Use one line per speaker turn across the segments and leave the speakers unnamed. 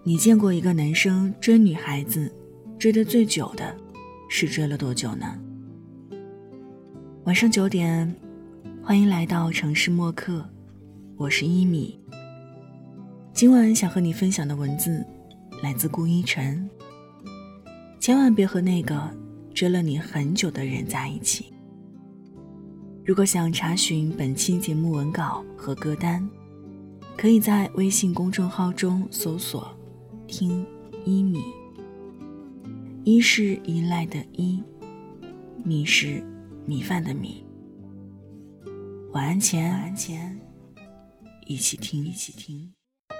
你见过一个男生追女孩子追得最久的是追了多久呢？晚上9点，欢迎来到城市默客，我是一米。今晚想和你分享的文字来自顾一晨。千万别和那个追了你很久的人在一起。如果想查询本期节目文稿和歌单，可以在微信公众号中搜索听一米。一是依赖的依，米是米饭的米。晚安前一起听。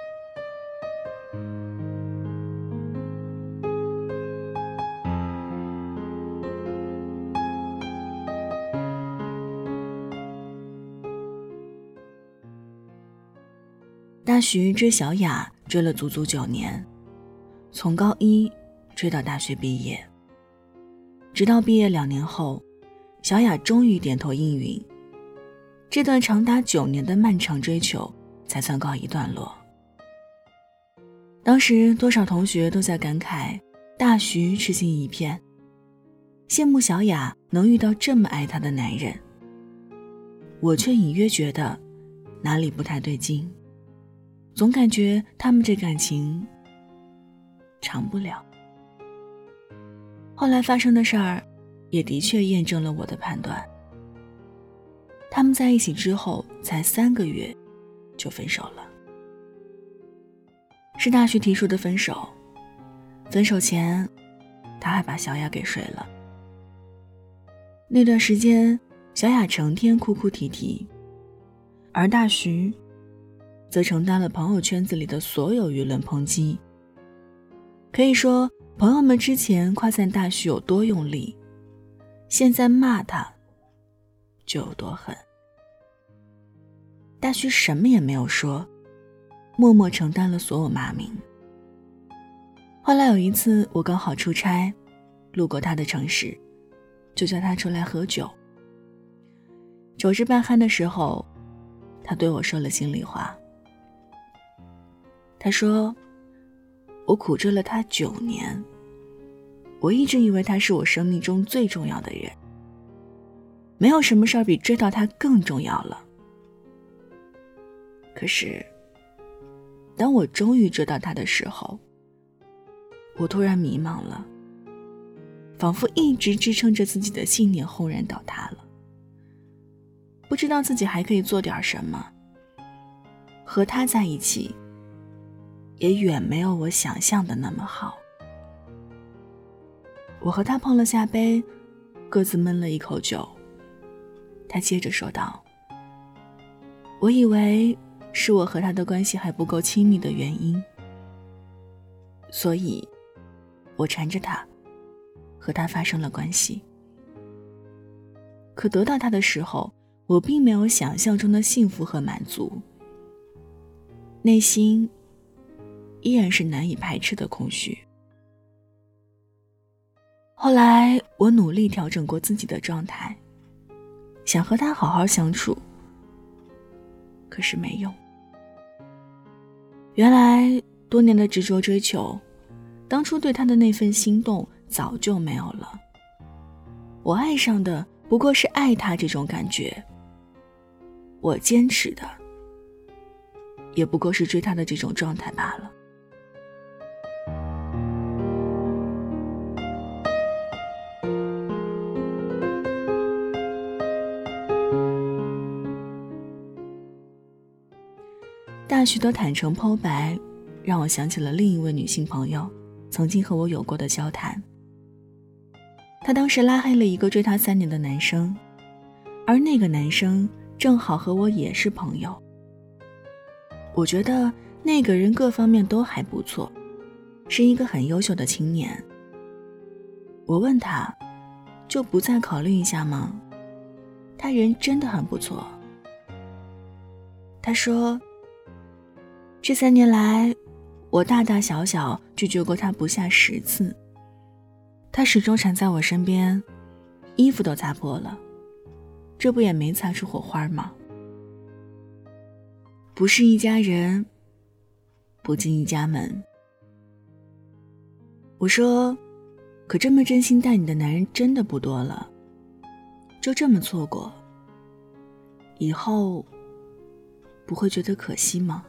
大徐追小雅追了足足9年，从高一追到大学毕业，直到毕业2年后，小雅终于点头应允，这段长达9年的漫长追求才算告一段落。当时多少同学都在感慨大徐痴心一片，羡慕小雅能遇到这么爱她的男人，我却隐约觉得哪里不太对劲，总感觉他们这感情长不了。后来发生的事儿也的确验证了我的判断，他们在一起之后才3个月就分手了。是大徐提出的分手，分手前他还把小雅给睡了。那段时间小雅成天哭哭啼啼，而大徐则承担了朋友圈子里的所有舆论抨击。可以说朋友们之前夸赞大徐有多用力，现在骂他就有多狠。大徐什么也没有说，默默承担了所有骂名。后来有一次我刚好出差，路过他的城市，就叫他出来喝酒。酒至半酣的时候，他对我说了心里话。他说，我苦追了他9年，我一直以为他是我生命中最重要的人，没有什么事儿比追到他更重要了。可是当我终于追到他的时候，我突然迷茫了，仿佛一直支撑着自己的信念轰然倒塌了，不知道自己还可以做点什么。和他在一起也远没有我想象的那么好。我和他碰了下杯，各自闷了一口酒。他接着说道，我以为是我和他的关系还不够亲密的原因，所以我缠着他，和他发生了关系。可得到他的时候，我并没有想象中的幸福和满足，内心依然是难以排斥的空虚。后来我努力调整过自己的状态，想和他好好相处，可是没用。原来多年的执着追求，当初对他的那份心动早就没有了。我爱上的不过是爱他这种感觉，我坚持的也不过是追他的这种状态罢了。大徐的坦诚剖白让我想起了另一位女性朋友曾经和我有过的交谈。她当时拉黑了一个追她3年的男生，而那个男生正好和我也是朋友。我觉得那个人各方面都还不错，是一个很优秀的青年。我问他，就不再考虑一下吗？他人真的很不错。他说，这3年来，我大大小小拒绝过他不下10次，他始终缠在我身边，衣服都擦破了，这不也没擦出火花吗？不是一家人，不进一家门， 我说，可这么真心待你的男人真的不多了，就这么错过，以后不会觉得可惜吗？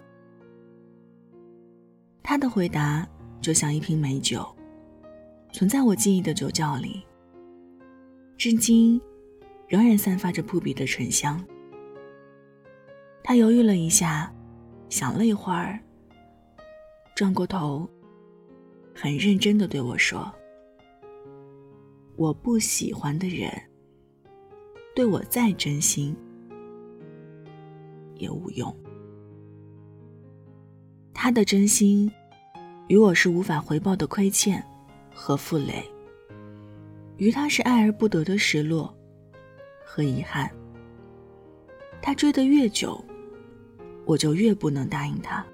他的回答就像一瓶美酒，存在我记忆的酒窖里，至今仍然散发着扑鼻的醇香。他犹豫了一下，想了一会儿，转过头，很认真地对我说，我不喜欢的人，对我再真心也无用。他的真心与我是无法回报的亏欠和负累，于他是爱而不得的失落和遗憾。他追得越久，我就越不能答应他。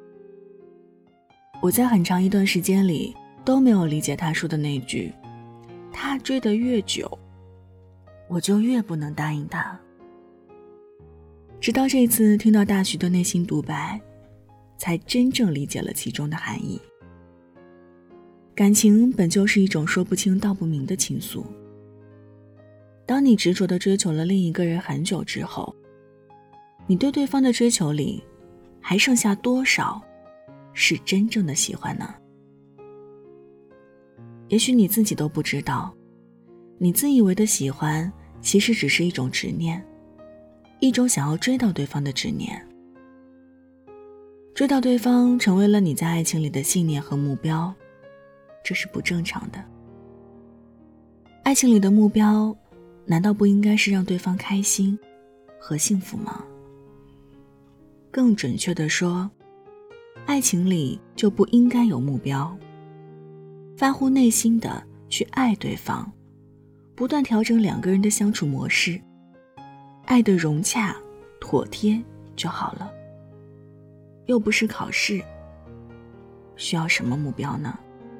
我在很长一段时间里都没有理解他说的那句，他追得越久，我就越不能答应他。直到这次听到大徐的内心独白，才真正理解了其中的含义。感情本就是一种说不清道不明的情愫。当你执着地追求了另一个人很久之后，你对对方的追求里，还剩下多少是真正的喜欢呢？也许你自己都不知道，你自以为的喜欢，其实只是一种执念，一种想要追到对方的执念。追到对方成为了你在爱情里的信念和目标，这是不正常的。爱情里的目标，难道不应该是让对方开心和幸福吗？更准确地说，爱情里就不应该有目标，发乎内心的去爱对方，不断调整两个人的相处模式，爱得融洽妥帖就好了。又不是考试，需要什么目标呢？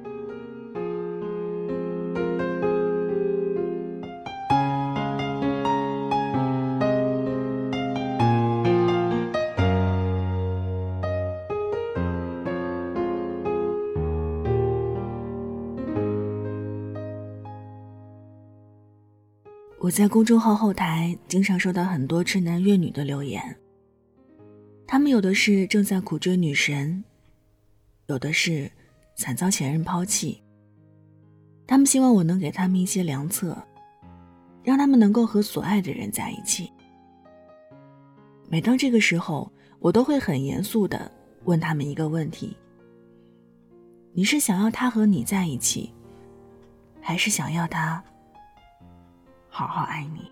我在公众号后台经常收到很多痴男怨女的留言，他们有的是正在苦追女神，有的是惨遭前任抛弃。他们希望我能给他们一些良策，让他们能够和所爱的人在一起。每当这个时候，我都会很严肃地问他们一个问题：你是想要他和你在一起，还是想要他好好爱你？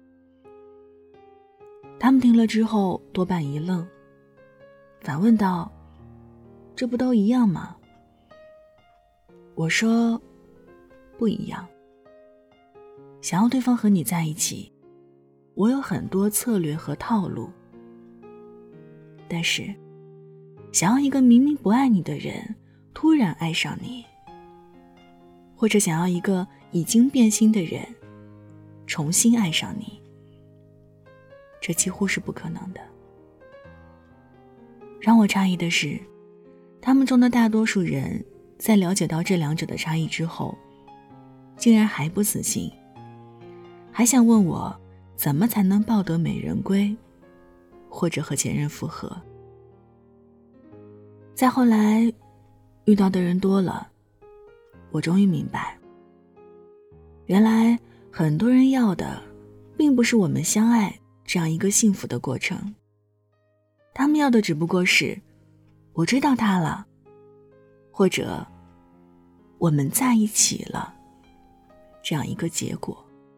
他们听了之后多半一愣，反问道：这不都一样吗？我说不一样。想要对方和你在一起，我有很多策略和套路，但是想要一个明明不爱你的人突然爱上你，或者想要一个已经变心的人重新爱上你，这几乎是不可能的。让我诧异的是，他们中的大多数人在了解到这两者的差异之后，竟然还不死心，还想问我怎么才能抱得美人归，或者和前任复合。再后来遇到的人多了，我终于明白，原来很多人要的并不是我们相爱这样一个幸福的过程，他们要的只不过是我追到他了，或者我们在一起了这样一个结果。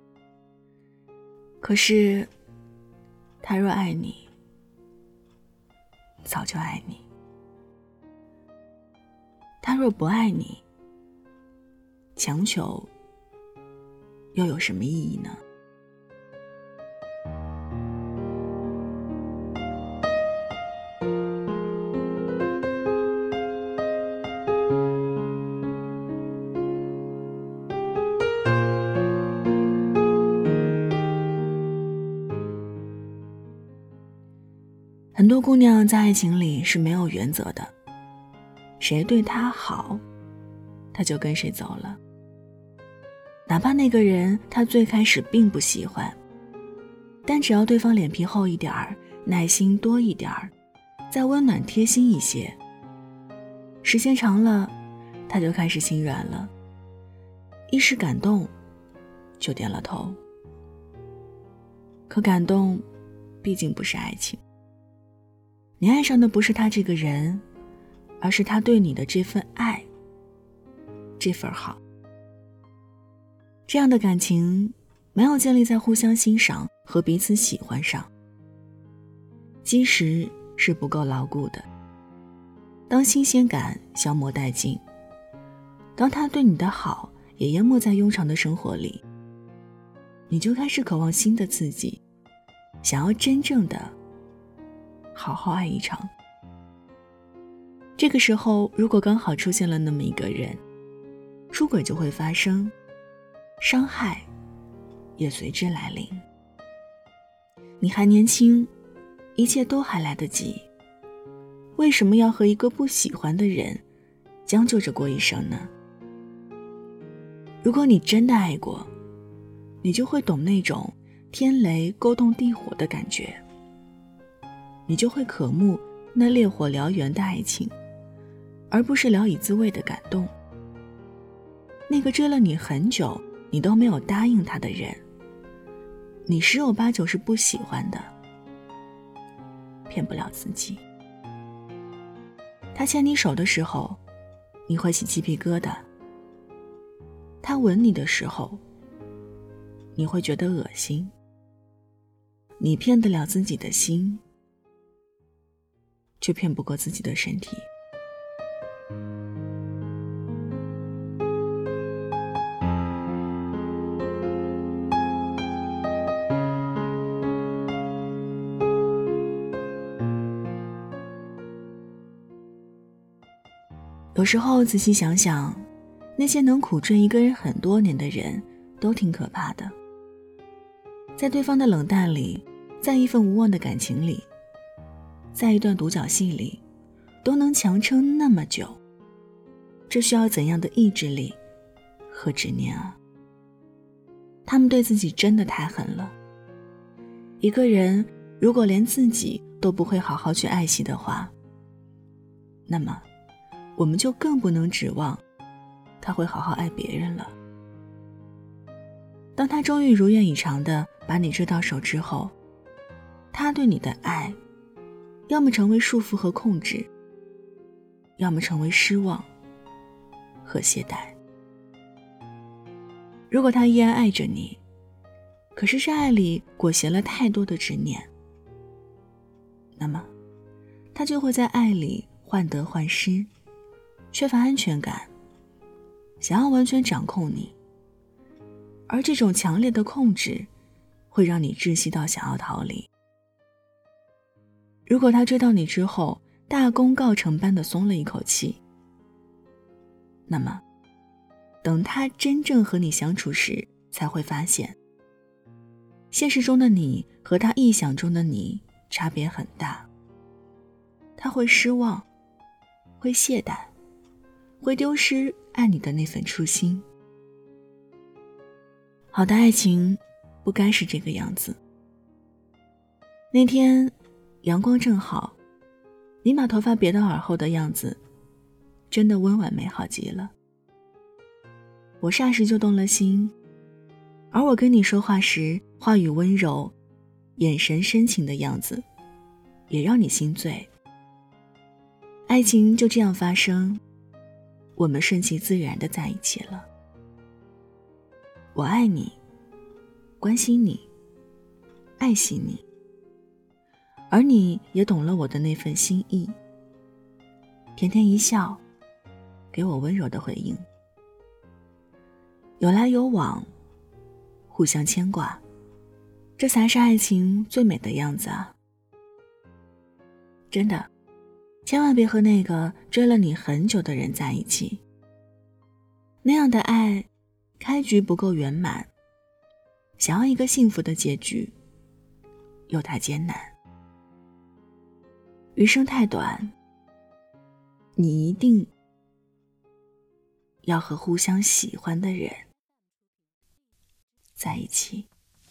可是他若爱你，早就爱你；他若不爱你，强求又有什么意义呢？很多姑娘在爱情里是没有原则的，谁对她好， 他就跟谁走了。哪怕那个人他最开始并不喜欢，但只要对方脸皮厚一点儿，耐心多一点儿，再温暖贴心一些，时间长了，他就开始心软了，一时感动就点了头。可感动毕竟不是爱情，你爱上的不是他这个人，而是他对你的这份爱，这份好。这样的感情没有建立在互相欣赏和彼此喜欢上，基石是不够牢固的。当新鲜感消磨殆尽，当他对你的好也淹没在庸常的生活里，你就开始渴望新的刺激，想要真正的好好爱一场。这个时候，如果刚好出现了那么一个人，出轨就会发生，伤害也随之来临。你还年轻，一切都还来得及，为什么要和一个不喜欢的人将就着过一生呢？如果你真的爱过，你就会懂那种天雷勾动地火的感觉，你就会渴慕那烈火燎原的爱情，而不是聊以自慰的感动。那个追了你很久你都没有答应他的人，你十有八九是不喜欢的，骗不了自己。他牵你手的时候，你会起鸡皮疙瘩；他吻你的时候，你会觉得恶心。你骗得了自己的心，却骗不过自己的身体。有时候仔细想想，那些能苦追一个人很多年的人都挺可怕的。在对方的冷淡里，在一份无望的感情里，在一段独角戏里，都能强撑那么久，这需要怎样的意志力和执念啊！他们对自己真的太狠了。一个人如果连自己都不会好好去爱惜的话，那么我们就更不能指望他会好好爱别人了。当他终于如愿以偿地把你追到手之后，他对你的爱要么成为束缚和控制，要么成为失望和懈怠。如果他依然爱着你，可是这爱里裹挟了太多的执念，那么他就会在爱里患得患失，缺乏安全感，想要完全掌控你。而这种强烈的控制会让你窒息到想要逃离。如果他追到你之后大功告成般的松了一口气，那么等他真正和你相处时，才会发现现实中的你和他臆想中的你差别很大。他会失望，会懈怠，会丢失爱你的那份初心。好的爱情不该是这个样子。那天阳光正好，你把头发别到耳后的样子真的温婉美好极了。我霎时就动了心，而我跟你说话时话语温柔，眼神深情的样子也让你心醉。爱情就这样发生，我们顺其自然地在一起了。我爱你，关心你，爱惜你，而你也懂了我的那份心意，甜甜一笑，给我温柔的回应。有来有往，互相牵挂，这才是爱情最美的样子啊！真的，千万别和那个追了你很久的人在一起。那样的爱开局不够圆满，想要一个幸福的结局又太艰难。余生太短，你一定要和互相喜欢的人在一起。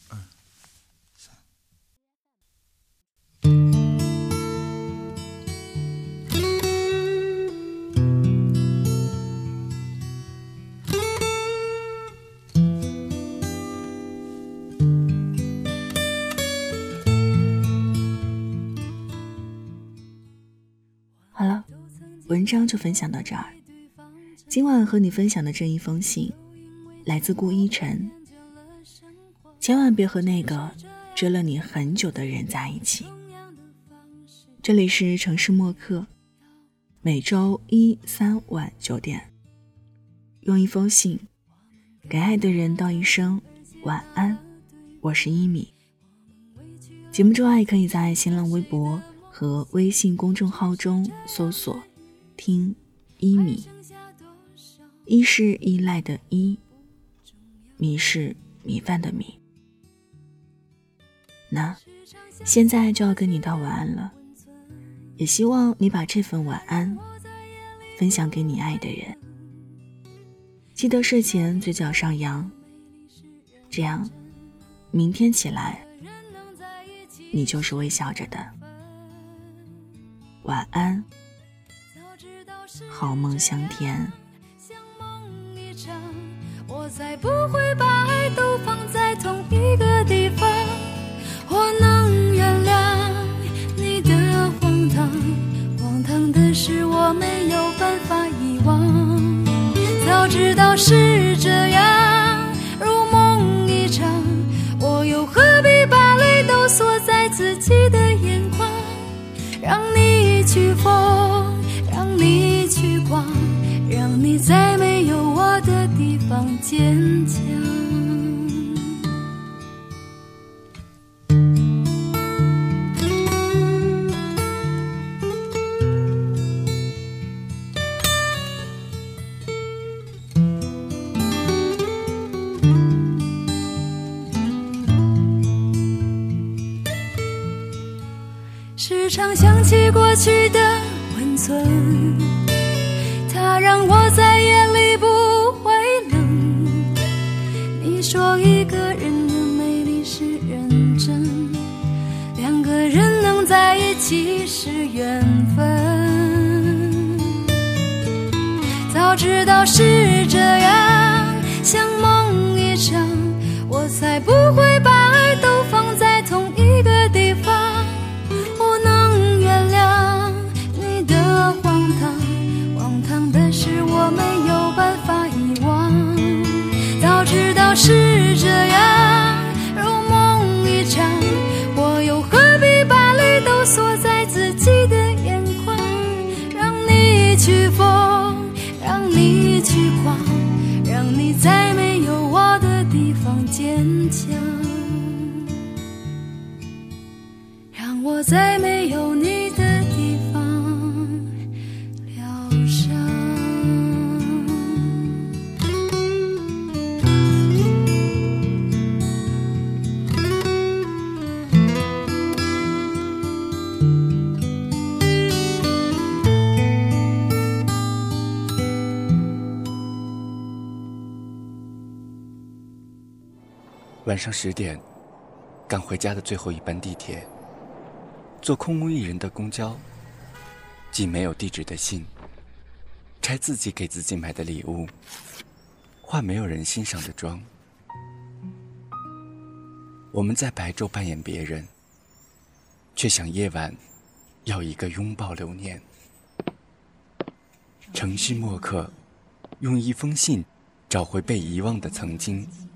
好了，文章就分享到这儿。今晚和你分享的这一封信来自顾一晨。千万别和那个追了你很久的人在一起。这里是城市默客，每周1、3晚9点，用一封信给爱的人道一声晚安。我是一米。节目之外，可以在新浪微博和微信公众号中搜索听一米。一是依赖的依，米是米饭的米。那现在就要跟你道晚安了，也希望你把这份晚安分享给你爱的人。记得睡前嘴角上扬，这样明天起来你就是微笑着的。晚安，好梦香甜。
我才不会把爱都放在同一个地方。我能原谅你的荒唐，荒唐的是我没有办法遗忘。早知道是这样，如梦一场，我又何必把泪都锁在自己的眼眶。让你去疯，让你去狂，让你在没有我的地方坚强。时常想起过去的温存，它让我在夜里不会冷。你说一个人的美丽是认真，两个人能在一起是缘分。早知道是这样，像梦一场，我才不会把爱都放在同一个地方。我能原谅你的荒唐，荒唐的是我没有办法遗忘。早知道是这样，如梦一场，我又何必把泪都锁在自己的眼眶。让你去疯，让你去狂，让你在没有我的地方坚强。让我在没有你的地方疗伤。
晚上10点，赶回家的最后一班地铁，坐空无一人的公交，寄没有地址的信，拆自己给自己买的礼物，化没有人欣赏的妆。我们在白昼扮演别人，却想夜晚要一个拥抱留念。城市默客，用一封信找回被遗忘的曾经。